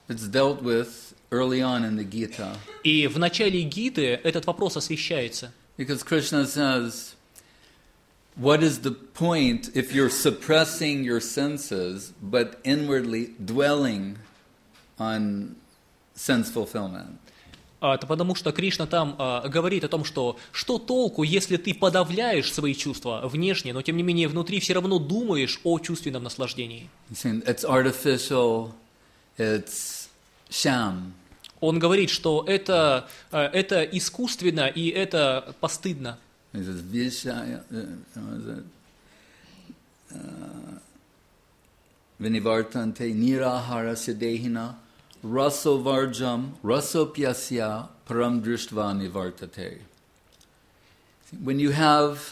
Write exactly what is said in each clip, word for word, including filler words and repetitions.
It's dealt with early on in the Gita. И в начале Гиты этот вопрос освещается. Because Krishna says, what is the point if you're suppressing your senses, but inwardly dwelling on sense fulfillment? Это потому что Кришна там а, говорит о том, что что толку, если ты подавляешь свои чувства внешне, но тем не менее внутри все равно думаешь о чувственном наслаждении. It's artificial, it's sham. Он говорит, что это, это искусственно и это постыдно. He says, Vishaya, uh, Vinivartante nirahara siddehina rasovarjam rasopyasya param drishtva nivartate. When you have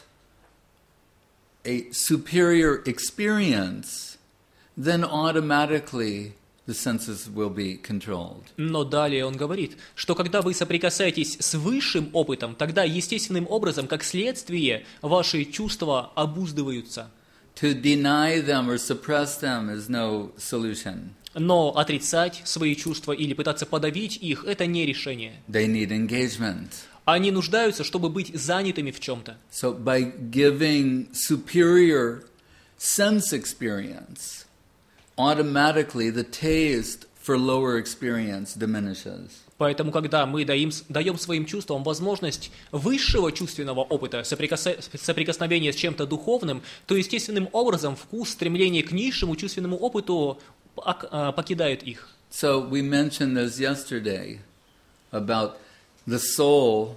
a superior experience, then automatically the senses will be controlled. Но далее он говорит, что когда вы соприкасаетесь с высшим опытом, тогда естественным образом, как следствие, ваши чувства обуздываются. To deny them or suppress them is no solution. Но отрицать свои чувства или пытаться подавить их – это не решение. They need engagement. Они нуждаются, чтобы быть занятыми в чем-то. So by giving superior sense experience, automatically the taste for lower experience diminishes. Поэтому, когда мы даем, даем своим чувствам возможность высшего чувственного опыта, соприкоса, соприкосновения с чем-то духовным, то естественным образом вкус, стремление к низшему чувственному опыту покидает их. So we mentioned this yesterday about the soul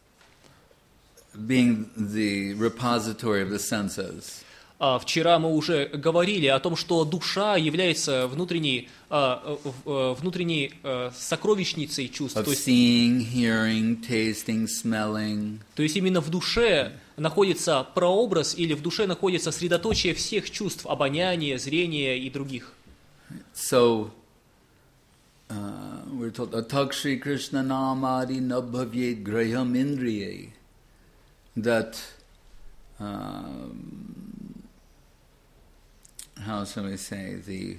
being the repository of the senses. Вчера мы уже говорили о том, что душа является внутренней, внутренней сокровищницей чувств. Of то есть, seeing, hearing, tasting, smelling. То есть именно в душе находится прообраз или в душе находится средоточие всех чувств, обоняния, зрения и других. So uh, we're told Atak Shri Krishna Namadi Nabhavyet Graham Indriye, that um, how shall we say, the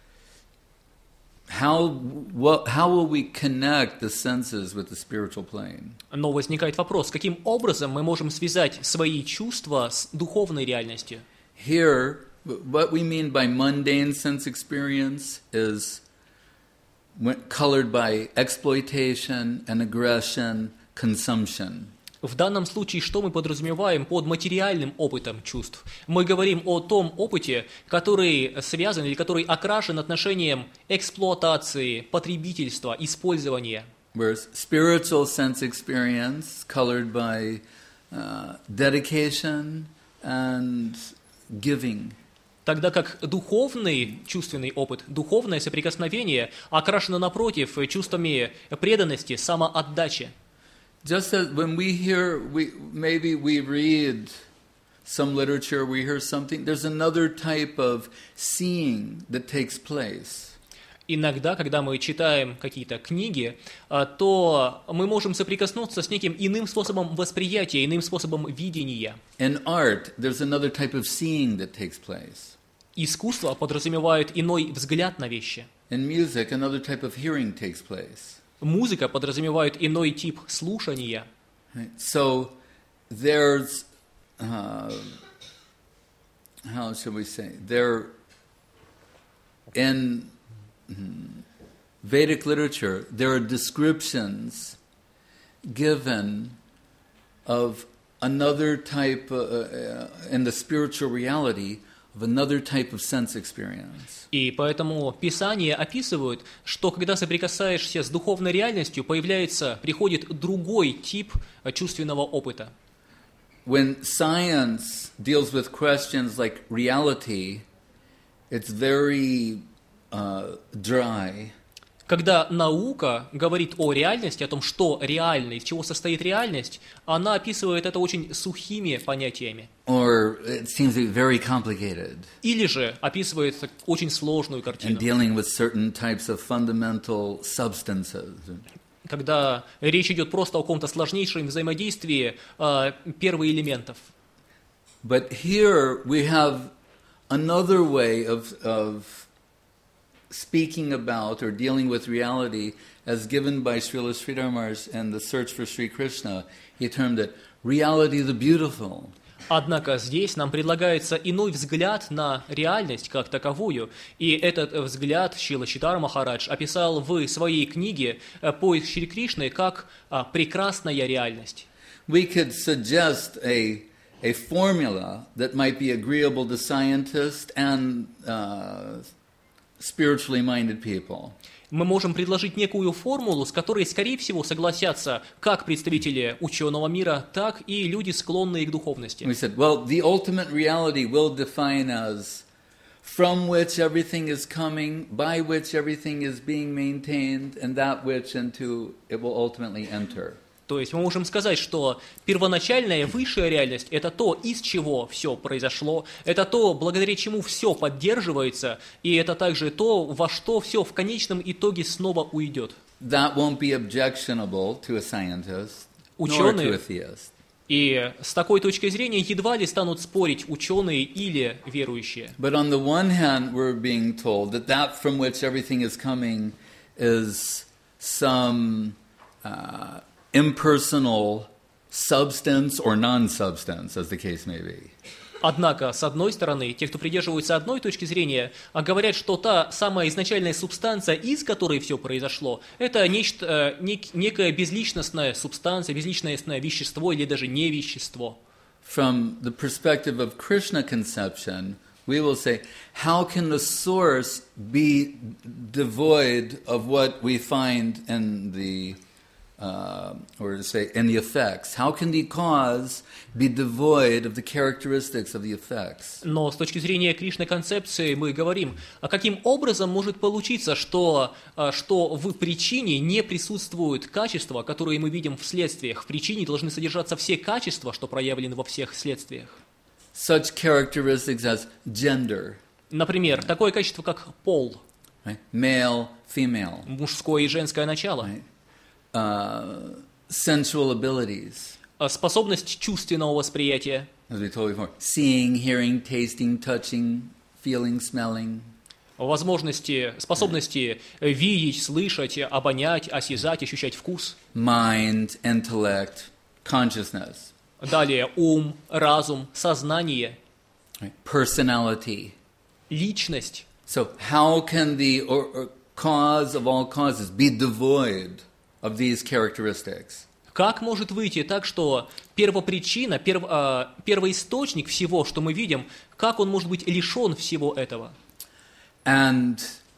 how what how will we connect the senses with the spiritual plane? Но возникает вопрос, каким образом мы можем связать свои чувства с духовной реальностью? Here, what we mean by mundane sense experience is colored by exploitation and aggression, consumption. В данном случае, что мы подразумеваем под материальным опытом чувств? Мы говорим о том опыте, который связан или который окрашен отношением эксплуатации, потребительства, использования. Whereas spiritual sense experience colored by uh, dedication and giving. Тогда как духовный чувственный опыт, духовное соприкосновение окрашено напротив чувствами преданности, самоотдачи. Just as when we hear, we maybe we read some literature, we hear something, there's another type of seeing that takes place. Иногда, когда мы читаем какие-то книги, то мы можем соприкоснуться с неким иным способом восприятия, иным способом видения. In art, there's another type of seeing that takes place. Искусство подразумевает иной взгляд на вещи. In music, another type of hearing takes place. Музыка подразумевает иной тип слушания. So there's, uh, how shall we say, there in Vedic literature, there are descriptions given of another type, uh, uh, in the spiritual reality, of another type of sense experience. И поэтому Писания описывают, что когда соприкасаешься с духовной реальностью, появляется, приходит другой тип чувственного опыта. When science deals with questions like reality, it's very uh, dry. Когда наука говорит о реальности, о том, что реально, из чего состоит реальность, она описывает это очень сухими понятиями. Or it seems to be very complicated. Или же описывает очень сложную And картину. dealing with certain types of fundamental substances. Когда речь идет просто о каком-то сложнейшем взаимодействии э, первоэлементов. But here we have another way of, of speaking about or dealing with reality as given by Srila Sridhar Maharaj in The Search for Sri Krishna. He termed it reality the beautiful. Однако здесь нам предлагается иной взгляд на реальность как таковую, и этот взгляд Шрила Шридхар Махарадж описал в своей книге «Поиск Шри Кришны» как прекрасная реальность. We could suggest a, a formula that might be agreeable to scientists and uh, spiritually minded people. Мы можем предложить некую формулу, с которой, скорее всего, согласятся как представители ученого мира, так и люди, склонные к духовности. We said, well, the ultimate reality will define as from which everything is coming, by which everything is being maintained, and that which into it will ultimately enter. То есть мы можем сказать, что первоначальная высшая реальность – это то, из чего все произошло, это то, благодаря чему все поддерживается, и это также то, во что все в конечном итоге снова уйдет. That won't be objectionable to a scientist, nor to a theist. И с такой точки зрения едва ли станут спорить ученые или верующие. But on the one hand, we're being told that that from which everything is coming is some uh, impersonal substance or non-substance, as the case may be. Однако, с одной стороны, те, кто придерживаются одной точки зрения, говорят, что та самая изначальная субстанция, из которой все произошло, это нечто, нек, некое безличностная субстанция, безличностное вещество или даже не вещество. From the perspective of Krishna conception, we will say, how can the source be devoid of what we find in the Uh, or to say, in the effects. How can the cause be devoid of the characteristics of the effects? Но с точки зрения Кришны концепции мы говорим, а каким образом может получиться, что, что в причине не присутствуют качества, которые мы видим в следствиях. В причине должны содержаться все качества, что проявлены во всех следствиях. Such characteristics as gender. Например, такое качество, как пол. Right? Male, female. Мужское и женское начало. Right? Uh, sensual abilities. Способность чувственного восприятия. As we told before, seeing, hearing, tasting, touching, feeling, smelling. Возможности, способности видеть, слышать, обонять, осязать, ощущать вкус. Mind, intellect, consciousness. Далее ум, разум, сознание. Right? Personality. Личность. So how can the or, or cause of all causes be devoid of these characteristics? Как может выйти так, что первопричина, перв, э, первоисточник всего, что мы видим, как он может быть лишен всего этого? And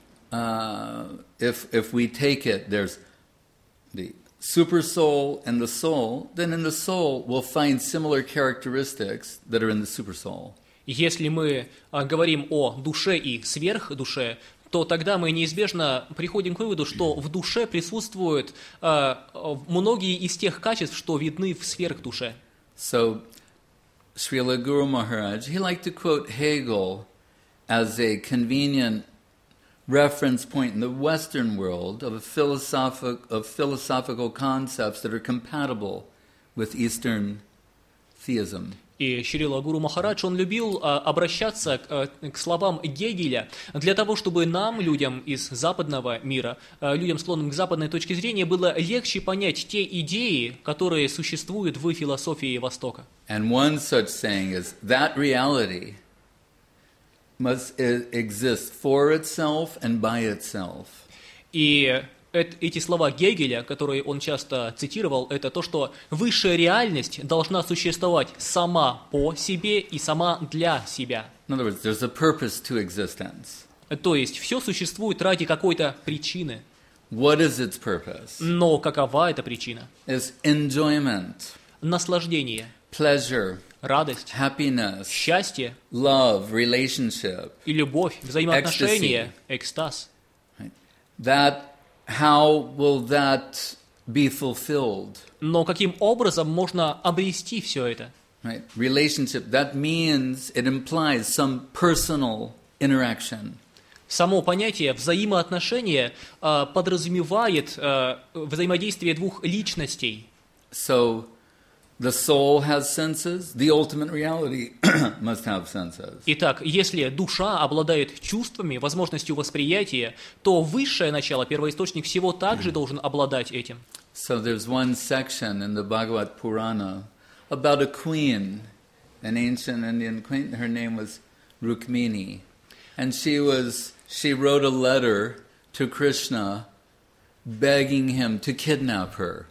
uh, if if we take it, there's the super soul and the soul. Then in the soul we'll find similar characteristics that are in the super soul. Если мы э, говорим о душе и сверхдуше, то тогда мы неизбежно приходим к выводу, что в душе присутствуют э, многие из тех качеств, что видны в сверхдуше. So, Srila Guru Maharaj, he liked to quote Hegel as a convenient reference point in the Western world of, a philosophic, of philosophical concepts that are compatible with Eastern theism. И Шрила Гуру Махарадж, он любил а, обращаться а, к словам Гегеля для того, чтобы нам, людям из западного мира, а, людям, склонным к западной точке зрения, было легче понять те идеи, которые существуют в философии Востока. And one such saying is that reality must exist for itself and by itself. И эти слова Гегеля, которые он часто цитировал, это то, что высшая реальность должна существовать сама по себе и сама для себя. In other words, there's a purpose to existence. То есть все существует ради какой-то причины. What is its purpose? Но какова эта причина? It's enjoyment, Наслаждение, pleasure, радость, happiness, счастье love, relationship. и любовь, взаимоотношения, экстаз. Right? That How will that be fulfilled? Но каким образом можно обрести все это? Right? Relationship, that means it implies some personal interaction. Само понятие взаимоотношения э, подразумевает э, взаимодействие двух личностей. So the soul has senses, the ultimate reality must have senses. Итак, если душа обладает чувствами, возможностью восприятия, то высшее начало, первоисточник всего, также должен обладать этим. So there's one section in the Bhagavad Purana about a queen, an ancient Indian queen. Her name was Rukmini, and she was she wrote a letter to Krishna, begging him to kidnap her.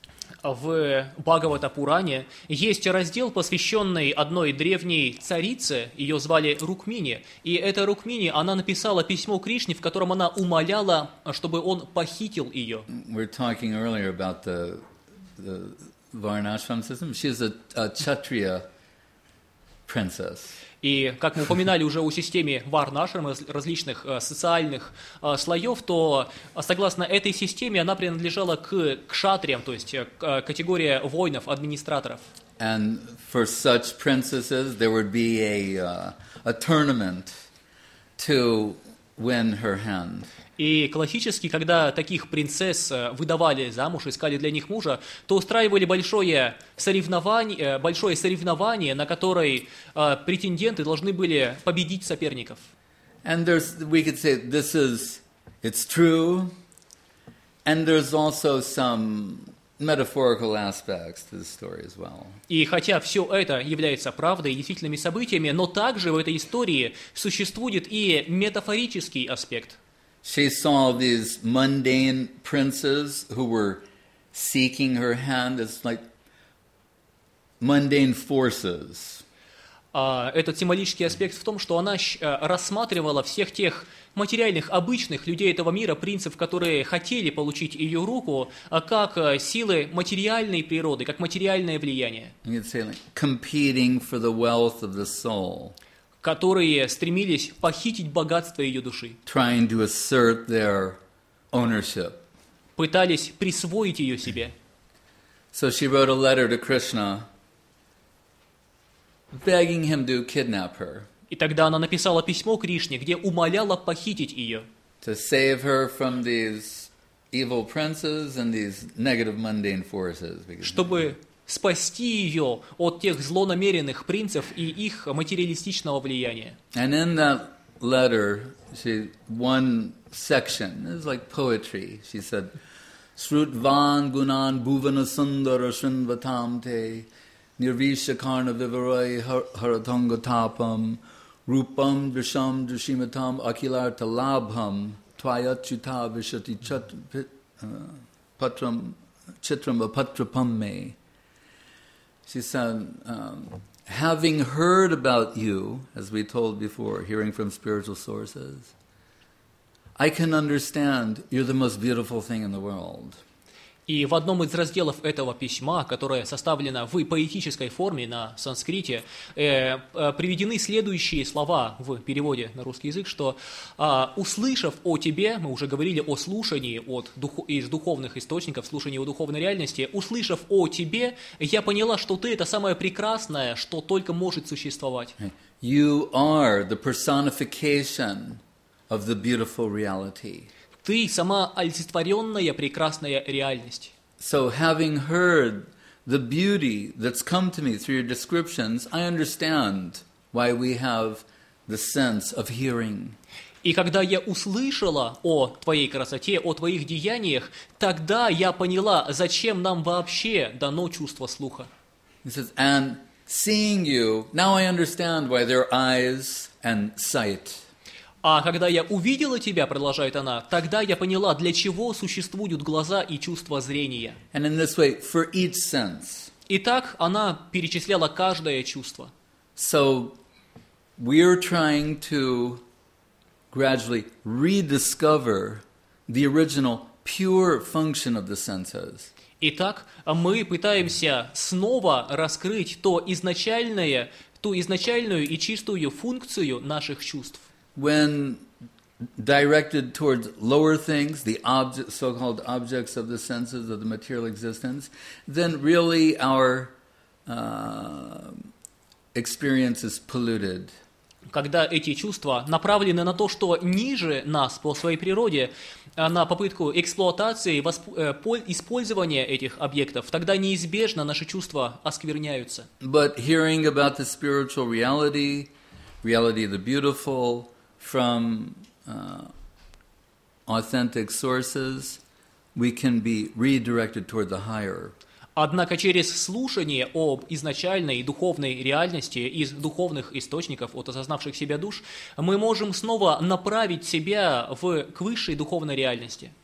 В Бхагавата-Пуране есть раздел, посвященный одной древней царице, ее звали Рукмини, и эта Рукмини, она написала письмо Кришне, в котором она умоляла, чтобы он похитил ее. We're talking earlier about the, the Varnashram system. She's a, a Kshatriya princess. И, как мы упоминали уже о системе варнашрам, различных э, социальных э, слоев, то, согласно этой системе, она принадлежала к кшатриям, то есть к категории воинов, администраторов. And for such princesses, there would be a, uh, a tournament to win her hand. И классически, когда таких принцесс выдавали замуж, искали для них мужа, то устраивали большое соревнование, большое соревнование, на которое э, претенденты должны были победить соперников. And there's, we could say this is, it's true, and there's also some metaphorical aspects to the story as well. И хотя все это является правдой и действительными событиями, но также в этой истории существует и метафорический аспект. She saw these mundane princes who were seeking her hand as like mundane forces. Uh, этот символический аспект в том, что она uh, рассматривала всех тех материальных, обычных людей этого мира, принцев, которые хотели получить ее руку, uh, как uh, силы материальной природы, как материальное влияние, You could say like competing for the wealth of the soul. которые стремились похитить богатство ее души, Trying to assert their ownership. пытались присвоить ее себе. So she wrote a letter to Krishna, begging him to kidnap her, И тогда она написала письмо Кришне, где умоляла похитить ее, to save her from these evil princes and these negative mundane forces. Because чтобы спасти ее от тех злонамеренных принцев и их материалистичного влияния. And in that letter, she one section is like poetry. She said, "Srutvan gunan bhuvana sundara srinvatam te nirvisha karna vivarai haratanga tapam rupam drisham drishimatam akilarta labham tvayachuta vishati chat patram chitram apatrapam me." She said, um, having heard about you, as we told before, hearing from spiritual sources, I can understand you're the most beautiful thing in the world. И в одном из разделов этого письма, которое составлено в поэтической форме на санскрите, э, э, приведены следующие слова в переводе на русский язык, что э, услышав о тебе, мы уже говорили о слушании от дух, из духовных источников, слушании о духовной реальности, услышав о тебе, я поняла, что ты это самое прекрасное, что только может существовать. You are the personification of the beautiful reality. Ты сама олицетворенная прекрасная реальность. So having heard the beauty that's come to me through your descriptions, I understand why we have the sense of hearing. И когда я услышала о твоей красоте, о твоих деяниях, тогда я поняла, зачем нам вообще дано чувство слуха. He says, and seeing you, now I understand why there are eyes and sight. А когда я увидела тебя, продолжает она, тогда я поняла, для чего существуют глаза и чувство зрения. And in this way, for each sense. И так она перечисляла каждое чувство. So we're trying to gradually rediscover the original pure function of the senses. Итак, мы пытаемся снова раскрыть то изначальное, ту изначальную и чистую функцию наших чувств. When directed towards lower things, the object, so-called objects of the senses, of the material existence, then really our uh, experience is polluted. когда эти чувства направлены на то, что ниже нас по своей природе, на попытку эксплуатации, использования этих объектов, тогда неизбежно наши чувства оскверняются. But hearing about the spiritual reality, reality of the beautiful, from uh, authentic sources, we can be redirected toward the higher. Однако через слушание об изначальной духовной реальности из духовных источников, от осознавших себя душ, мы можем снова направить себя в, к высшей духовной реальности.